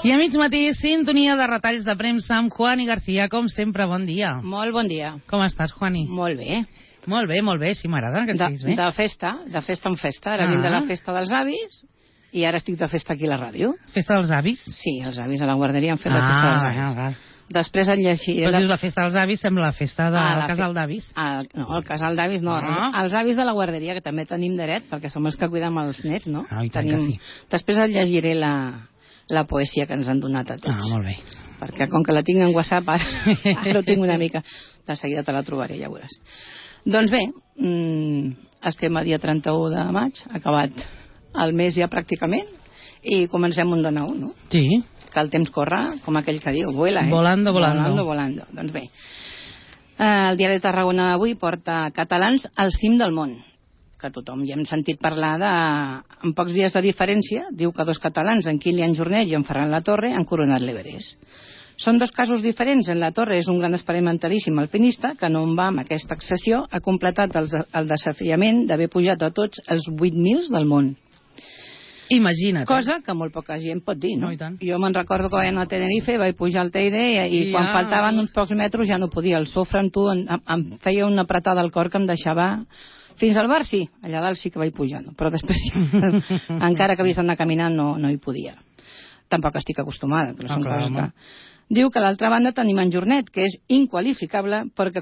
I a mig matí, sintonia de retalls de premsa amb Juani García. Com sempre, bon dia. Molt bon dia. Com estàs, Juani? Molt bé. Molt bé, sí, m'agrada que estiguis bé. De festa en festa. Ara vinc de la festa dels avis i ara estic de festa aquí a la ràdio. Festa dels avis? Sí, els avis a la guarderia han fet la festa dels avis. Va. Després en llegiré... Però dius la festa dels avis, sembla la festa del casal d'avis. No, el casal d'avis no. Els avis de la guarderia, que també tenim dret, perquè som els que cuidem els nets, no? I tant que sí. Després et llegiré la poesia que ens han donat a tots. Molt bé. Perquè com que la tinc en WhatsApp, ara ho tinc una mica. De seguida te la trobaré, ja veuràs. Doncs bé, estem a dia 31 de maig, acabat el mes ja pràcticament, i comencem un de nou, no? Sí. Que el temps corre, com aquell que diu, vuela, Volando. Doncs bé, el diari de Tarragona d'avui porta catalans al cim del món, que tothom ja hem sentit parlar de... En pocs dies de diferència, diu que dos catalans, en Kilian Jornet i en Ferran Latorre, han coronat l'Everest. Són dos casos diferents. En Latorre és un gran experimentalíssim alpinista que no en va amb aquesta accessió ha completat el desafiament d'haver pujat a tots els 8.000 del món. Imagina't. Cosa que molt poca gent pot dir, no? No, i tant. Jo me'n recordo que vaig anar a Tenerife, vaig pujar al Teide i quan faltaven uns pocs metres ja no podia. El sofre amb tu em feia una apretada al cor que em deixava... Fins al bar sí, allà dalt sí que vaig pujar, no? Però després encara que havies d'anar caminant no hi podia. Tampoc estic acostumada, però són coses que... Diu que a l'altra banda tenim en Jornet, que és inqualificable perquè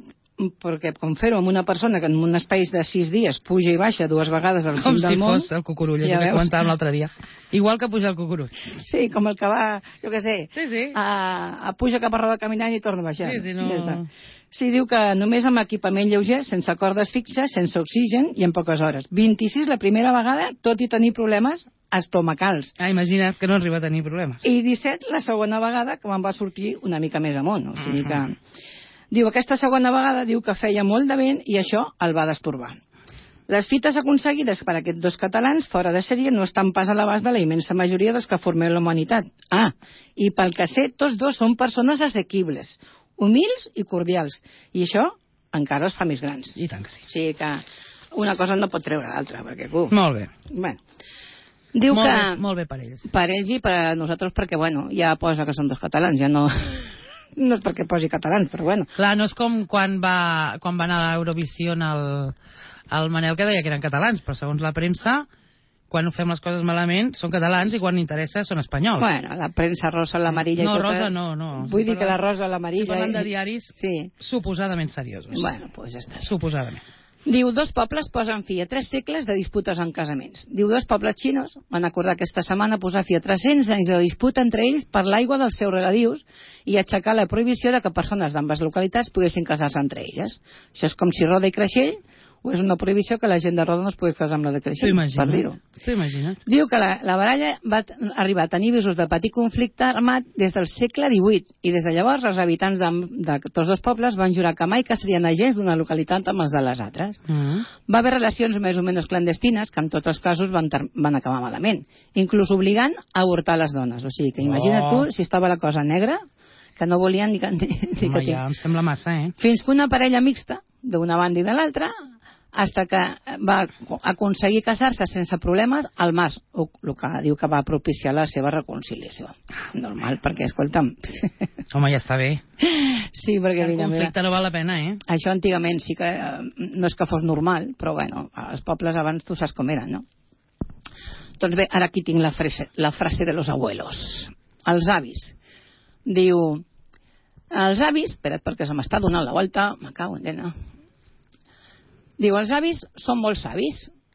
com fer-ho amb una persona que en un espai de 6 dies puja i baixa 2 vegades al cim del món... Com si fos el cucurull, ja que comentàvem l'altre dia. Igual que pujar el cucurull. Sí, com el que va, jo què sé, puja cap a roda caminant i torna a baixar. Sí, diu que només amb equipament lleuger, sense cordes fixes, sense oxigen i en poques hores. 26 la primera vegada, tot i tenir problemes estomacals. Imagina't que no arriba a tenir problemes. I 17 la segona vegada, que me'n va sortir una mica més amunt. O sigui que... Diu, aquesta segona vegada diu que feia molt de vent i això el va destorbar. Les fites aconseguides per aquests dos catalans fora de sèrie no estan pas a l'abast de la immensa majoria dels que formeu la humanitat. I pel que sé, tots dos són persones assequibles, humils i cordials. I això encara els fa més grans. I tant que sí. O sigui que una cosa no pot treure l'altra, perquè... Molt bé. Bueno, diu que... Molt bé per ells. Per ells i per a nosaltres, perquè, bueno, ja posa que són dos catalans, ja no... No és perquè posi catalans, però bueno. Clar, no és com quan va anar a l'Eurovisió el Manel, que deia que eren catalans, però segons la premsa, quan fem les coses malament, són catalans i quan interessa són espanyols. Bueno, la premsa rosa, l'amarilla i tot... No, rosa no. Vull dir que la rosa, l'amarilla... Parlant de diaris suposadament seriosos. Bueno, doncs ja està. Suposadament. Diu, dos pobles posen fi a 3 segles de disputes en casaments. Diu, dos pobles xinos van acordar aquesta setmana posar fi a 300 anys de disputa entre ells per l'aigua dels seus regadius i aixecar la prohibició de que persones d'ambes localitats poguessin casar-se entre elles. Això és com si Roda i Creixell, o és una prohibició que la gent de Roda no es pogués casar amb la de Creixell, per dir-ho. T'ho imagina't. Diu que la baralla va arribar a tenir visos de patir conflicte armat des del segle XVIII i des de llavors els habitants de tots dos pobles van jurar que mai caçarien agents d'una localitat amb els de les altres. Va haver relacions més o menys clandestines que en tots els casos van acabar malament, inclús obligant a avortar les dones. O sigui que imagina't tu si estava la cosa negra, que no volien ni que... Ja em sembla massa, Fins que una parella mixta d'una banda i de l'altra hasta que va aconseguir casar-se sense problemes al març, el que diu que va propiciar la seva reconciliació. Normal, perquè, escolta'm... Home, ja està bé. Sí, perquè... El conflicte no val la pena, Això antigament sí que no és que fos normal, però bueno, els pobles abans tu saps com eren, no? Doncs bé, ara aquí tinc la frase de los abuelos. Els avis. Diu... Els avis... Espera't, perquè se m'està donant la volta. Me cago en dena. Diu, els avis són molt savis.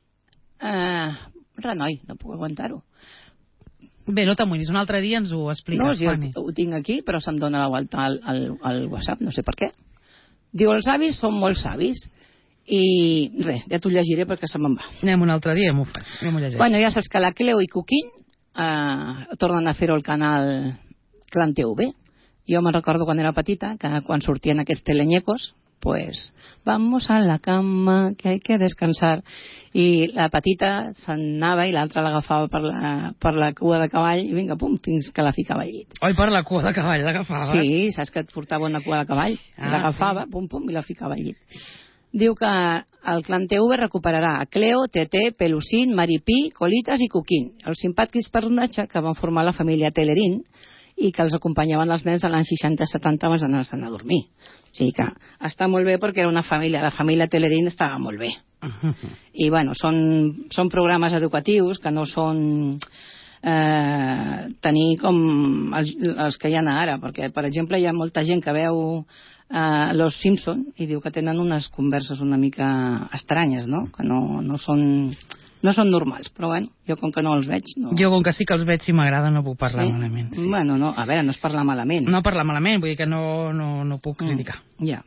Renoi, no puc aguantar-ho. Bé, no t'amoïnis, un altre dia ens ho expliques, no, sí, ho tinc aquí, però se'm dona la volta al WhatsApp, no sé per què. Diu, els avis són molt savis. I res, ja t'ho llegiré perquè se me'n va. Anem un altre dia i m'ho fas, ja m'ho llegeix. Bueno, ja saps que la Cleo i Coquín tornen a fer-ho al canal Clan TV. Jo me'n recordo quan era petita, que quan sortien aquests teleñecos, pues vamos a la cama, que hay que descansar. I la petita se'n anava i l'altra l'agafava per la cua de cavall i vinga, pum, fins que la ficava al llit. Oi, per la cua de cavall l'agafava? Sí, saps que et portava una cua de cavall. L'agafava, pum, pum, i la ficava al llit. Diu que el clan TV recuperarà a Cleo, Tete, Pelusín, Maripí, Colitas i Coquín, els simpàtics personatges que van formar la família Telerín i que els acompanyaven els nens a l'any 60-70 abans d'anar-se'n a dormir. O sigui que està molt bé perquè era una família, la família Telerín estava molt bé. I bueno, són programes educatius que no són tenir com els que hi ha ara, perquè per exemple hi ha molta gent que veu Los Simpson i diu que tenen unes converses una mica estranyes, no? Que no són normals, però bueno, jo com que no els veig... No. Jo com que sí que els veig, si m'agrada, no puc parlar malament. Sí. Bueno, no, a veure, no és parlar malament. No parlar malament, vull dir que no puc criticar. Ja.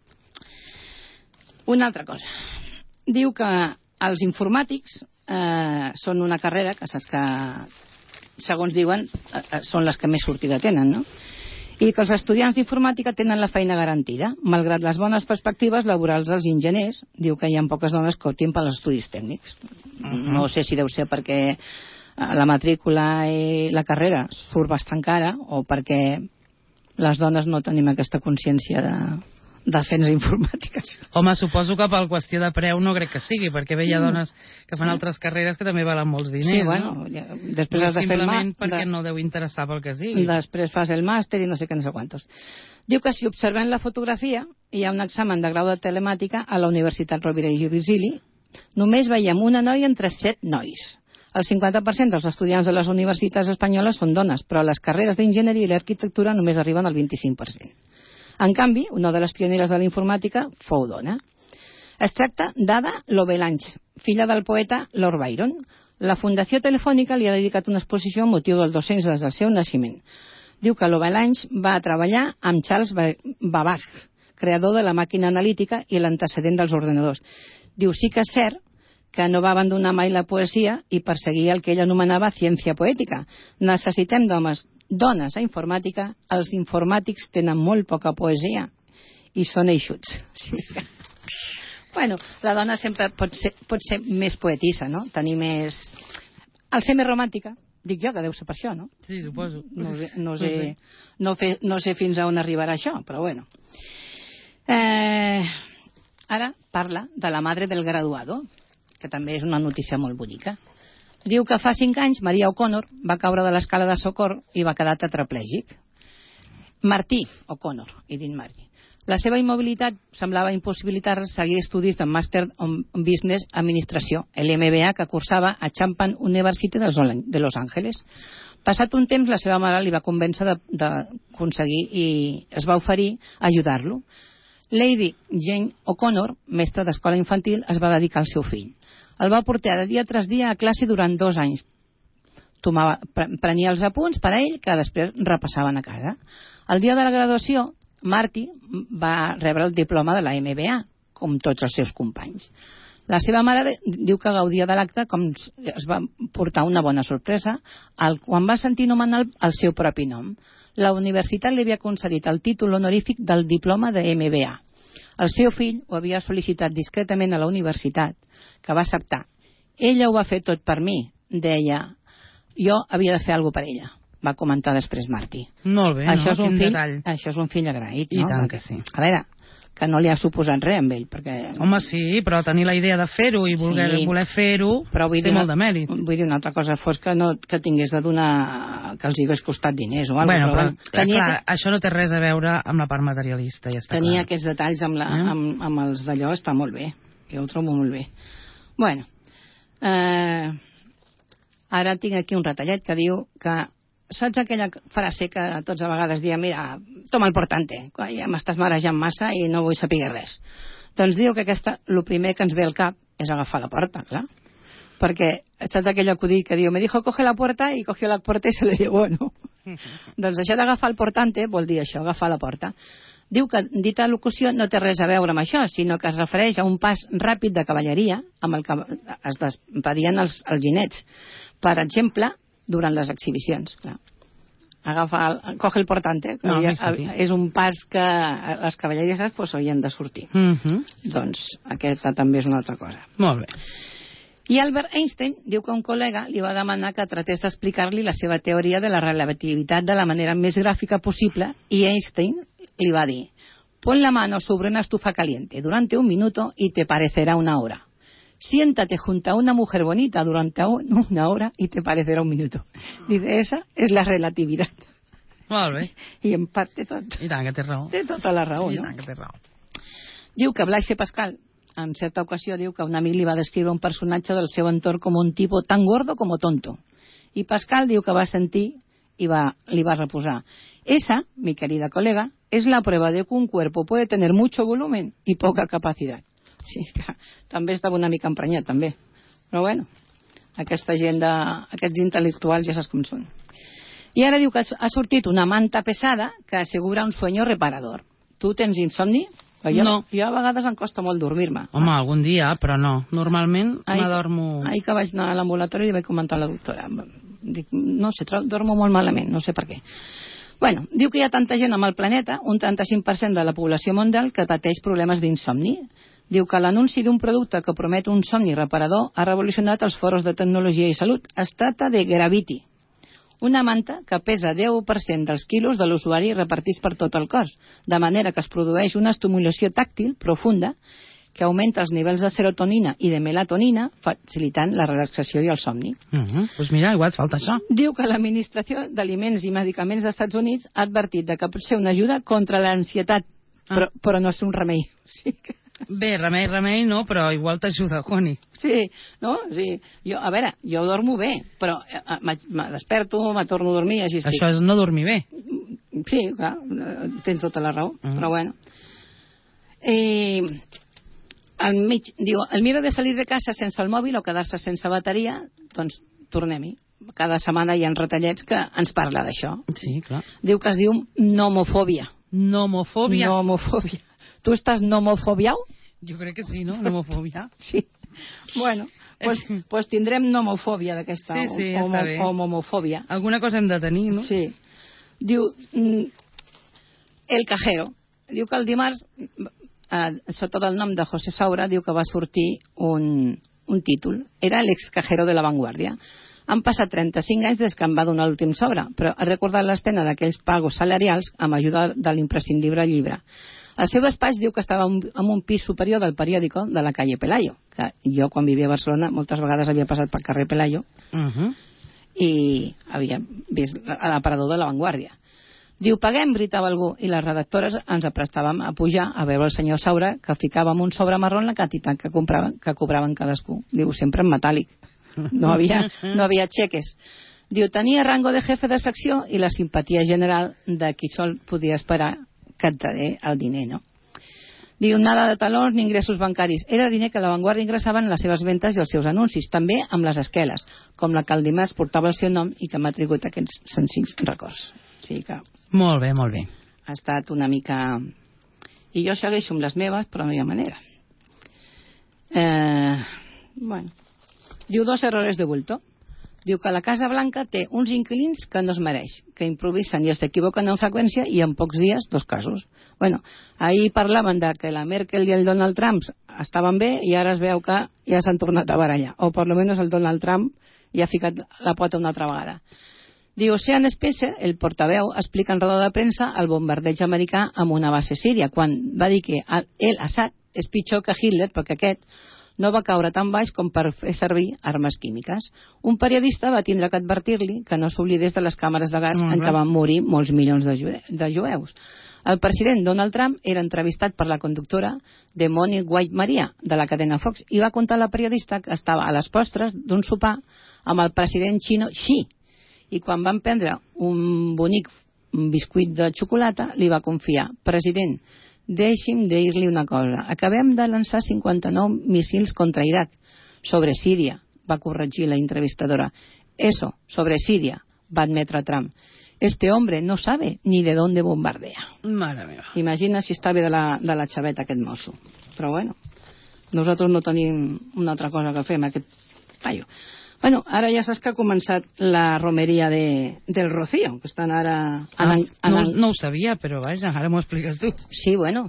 Una altra cosa. Diu que els informàtics són una carrera que saps que, segons diuen, són les que més sortida tenen, no? I que els estudiants d'informàtica tenen la feina garantida. Malgrat les bones perspectives laborals dels enginyers, diu que hi ha poques dones que optin per als estudis tècnics. No sé si deu ser perquè la matrícula i la carrera surt bastant cara o perquè les dones no tenim aquesta consciència de fer-nos informàtiques. Home, suposo que per qüestió de preu no crec que sigui, perquè hi ha dones que fan altres carreres que també valen molts diners. Sí, bueno, després has de fer el simplement perquè no deu interessar pel que sigui. Després fas el màster i no sé què, no sé quantos. Diu que si observem la fotografia, hi ha un examen de grau de telemàtica a la Universitat Rovira i Virgili, només veiem una noia entre 7 nois. El 50% dels estudiants de les universitats espanyoles són dones, però a les carreres d'enginyeria i l'arquitectura només arriben al 25%. En canvi, una de les pioneres de la informàtica fou dona. Es tracta d'Ada Lovelace, filla del poeta Lord Byron. La Fundació Telefònica li ha dedicat una exposició amb motiu del 200 des del seu naixement. Diu que Lovelace va treballar amb Charles Babbage, creador de la màquina analítica i l'antecedent dels ordenadors. Diu, sí que és cert que no va abandonar mai la poesia i perseguir el que ell anomenava ciència poètica. Necessitem dones a informàtica, els informàtics tenen molt poca poesia i són eixuts. Sí. Bueno, la dona sempre pot ser més poetissa, no? Tenir més... El ser més romàntica, dic jo que deu ser per això, no? Sí, suposo. No sé fins a on arribarà això, però bueno. Ara parla de la madre del graduado, que també és una notícia molt bonica. Diu que fa 5 anys Maria O'Connor va caure de l'escala de Socor i va quedar tetraplègic. Martí O'Connor, he dit Martí. La seva immobilitat semblava impossibilitar seguir estudis de Master of Business Administració, l'MBA, que cursava a Chapman University de Los Angeles. Passat un temps, la seva mare li va convèncer d'aconseguir i es va oferir a ajudar-lo. Lady Jane O'Connor, mestra d'escola infantil, es va dedicar al seu fill. El va portar de dia tras dia a classe durant 2 anys. Prenia els apunts per a ell, que després repassaven a casa. El dia de la graduació, Marty va rebre el diploma de la MBA, com tots els seus companys. La seva mare diu que gaudia de l'acte com es va portar una bona sorpresa quan va sentir nomenar el seu propi nom. La universitat li havia concedit el títol honorífic del diploma de MBA. El seu fill ho havia sol·licitat discretament a la universitat, que va acceptar. Ella ho va fer tot per mi, deia. Jo havia de fer alguna cosa per ella, va comentar després Martí. Molt bé, això no? Quin detall. Això és un fill agraït, no? I tant que sí. A veure, que no li ha suposat res amb ell, perquè... Home, sí, però tenir la idea de fer-ho i voler fer-ho té molt de mèrit. Vull dir, una altra cosa fos que tingués de donar... que els hi hagués costat diners o alguna cosa. Bueno, però clar, això no té res a veure amb la part materialista, ja està clar. Tenir aquests detalls amb els d'allò està molt bé. Jo ho trobo molt bé. Bueno, ara tinc aquí un retallet que diu que saps aquella frase que tots a vegades diem, mira, toma el portante, ja m'estàs marejant massa i no vull saber res. Doncs diu que el primer que ens ve al cap és agafar la porta, clar. Perquè saps aquell acudit que diu, me dijo coge la puerta i cogió la puerta i se le llevó, no? Doncs això d'agafar el portante vol dir això, agafar la porta. Diu que dita locució no té res a veure amb això, sinó que es refereix a un pas ràpid de cavalleria amb el que es despedien els ginets. Per exemple, durant les exhibicions. Clar. Coge el portante, que és un pas que les cavalleries haurien de sortir. Doncs aquesta també és una altra cosa. Molt bé. I Albert Einstein diu que un col·lega li va demanar que tratés d'explicar-li la seva teoria de la relativitat de la manera més gràfica possible i Einstein li va dir, Pon la mano sobre una estufa caliente durante 1 minuto y te parecerá 1 hora. Siéntate junto a una mujer bonita durante 1 hora y te parecerá 1 minuto. Dice, esa és la relativitat. Molt bé. I en part té tot. I tant, que té raó. Té tota la raó, I no? tant, que té raó. Diu que Blaise Pascal, en certa ocasió, diu que un amic li va descriure un personatge del seu entorn com un tipo tan gordo como tonto. I Pascal diu que va sentir y li va reposar. Esa, mi querida colega, es la prueba de que un cuerpo puede tener mucho volumen y poca capacidad. Sí, que també estava una mica emprenyat, també. Però bueno, aquesta gent aquests intel·lectuals ja saps com són. I ara diu que ha sortit una manta pesada que assegura un sueño reparador. Tu tens insomni? No. Jo a vegades em costa molt dormir-me. Home, algun dia, però no. Normalment m'adormo... Ahir que vaig anar a l'ambulatori li vaig comentar a la doctora. Dic, no sé, dormo molt malament, no sé per què. Bueno, diu que hi ha tanta gent amb el planeta, un 35% de la població mundial, que pateix problemes d'insomni. Diu que l'anunci d'un producte que promet un somni reparador ha revolucionat els foros de tecnologia i salut. Es tracta de Gravity, una manta que pesa 10% dels quilos de l'usuari repartits per tot el cos, de manera que es produeix una estimulació tàctil profunda que augmenta els nivells de serotonina i de melatonina, facilitant la relaxació i el somni. Doncs mira, igual et falta això. Diu que l'Administració d'Aliments i Medicaments dels Estats Units ha advertit que pot ser una ajuda contra l'ansietat, però no és un remei. Sí que... Bé, remei no, però igual t'ajuda, Juani. Sí, no? Sí. A veure, jo dormo bé, però me desperto, me torno a dormir, així estic. Això és no dormir bé. Sí, clar, tens tota la raó, però bueno. Diu, el miedo de salir de casa sense el mòbil o quedar-se sense bateria, doncs tornem-hi. Cada setmana hi ha retallets que ens parla d'això. Sí, clar. Diu que es diu nomofòbia. Nomofòbia? Nomofòbia. Tu estàs nomofobiau? Jo crec que sí, no? Nomofòbia. Sí. Bueno, pues tindrem nomofòbia d'aquesta, sí, o momofòbia. Alguna cosa hem de tenir, no? Sí. Diu, el cajero. Diu que el dimarts, sota del nom de José Saura, diu que va sortir un títol. Era l'ex cajero de La Vanguardia. Han passat 35 anys des que em va donar l'últim sobre, però ha recordat l'escena d'aquells pagos salarials amb ajuda de l'imprescindible llibre. El seu despatx diu que estava en un pis superior del periòdico de la calle Pelayo, que jo quan vivia a Barcelona moltes vegades havia passat pel carrer Pelayo i havia vist l'aparador de La Vanguardia. Diu, paguem, gritava algú, i les redactores ens aprestàvem a pujar a veure el senyor Saura, que ficava en un sobre marró la quantitat que cobraven cadascú. Diu, sempre en metàl·lic. No havia xeques. Diu, tenia rango de jefe de secció i la simpatia general de qui sol podia esperar que et daré el diner, no? Diu, nada de talons ni ingressos bancaris. Era diner que La Vanguardia ingressava en les seves ventes i els seus anuncis, també amb les esqueles, com la que el dimarts portava el seu nom i que m'ha trigut aquests senzills records. Sí que... Molt bé, molt bé. Ha estat una mica... I jo segueixo amb les meves, però no hi ha manera. Bueno. Diu, 2 errores de bulto. Diu que la Casa Blanca té uns inquilins que no es mereix, que improvisen i s'equivoquen en freqüència i en pocs dies 2 casos. Bueno, ahir parlaven de que la Merkel i el Donald Trump estaven bé i ara es veu que ja s'han tornat a barallar. O per lo menos el Donald Trump ja ha ficat la pota una altra vegada. Diu, Sean Spicer, el portaveu, explica en roda de premsa el bombardeig americà amb una base síria, quan va dir que el Assad és pitjor que Hitler perquè aquest no va caure tan baix com per fer servir armes químiques. Un periodista va tindre que advertir-li que no s'oblidés de les càmeres de gas en què van morir molts milions de jueus. El president Donald Trump era entrevistat per la conductora de Monique White Maria, de la cadena Fox, i va contar a la periodista que estava a les postres d'un sopar amb el president xino Xi, i quan van prendre un bonic biscuit de xocolata li va confiar, president, deixi'm dir-li una cosa. Acabem de lançar 59 missils contra Iraq. Sobre Síria, va corregir la entrevistadora. Eso, sobre Síria, va admetre Trump. Este hombre no sabe ni de dónde bombardea. Mare meva. Imagina si està bé de la xaveta aquest mosso. Però bueno, nosaltres no tenim una altra cosa que fer amb aquest paio. Bueno, ara ja saps que ha començat la romeria del Rocío, que estan ara... No ho sabia, però vaja, ara m'ho expliques tu. Sí, bueno,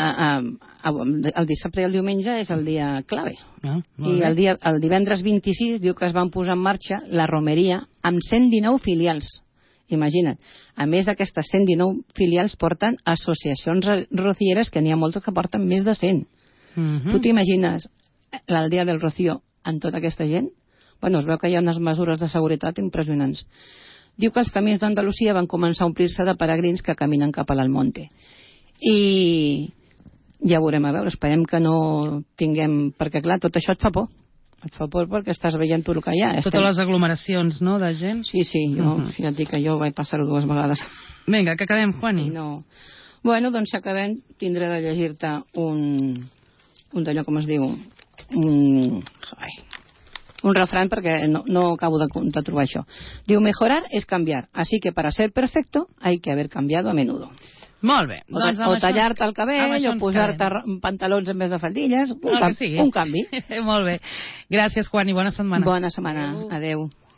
el dissabte i el diumenge és el dia clave. I el divendres 26 diu que es van posar en marxa la romeria amb 119 filials imagina't. A més d'aquestes 119 filials porten associacions rocieres, que n'hi ha moltes que porten més de 100. Tu t'imagines l'Aldea del Rocío amb tota aquesta gent? Bueno, es veu que hi ha unes mesures de seguretat impressionants. Diu que els camins d'Andalusia van començar a omplir-se de peregrins que caminen cap a l'Almonte. I ja veurem, a veure, esperem que no tinguem... Perquè, clar, tot això et fa por. Et fa por perquè estàs veient tot el que hi ha. Totes les aglomeracions, no?, de gent. Sí, jo ja et dic que jo vaig passar-ho 2 vegades. Vinga, que acabem, Juani. No. Bueno, doncs si acabem, tindré de llegir-te un d'allò, com es diu, un refrán, perquè no acabo de trobar això. Diu, mejorar es cambiar, así que para ser perfecto hay que haber cambiado a menudo. Molt bé. O tallar-te el cabell, o posar-te pantalons en vez de faldilles, un canvi. Molt bé. Gràcies, Juan, i bona setmana. Bona setmana. Adeu.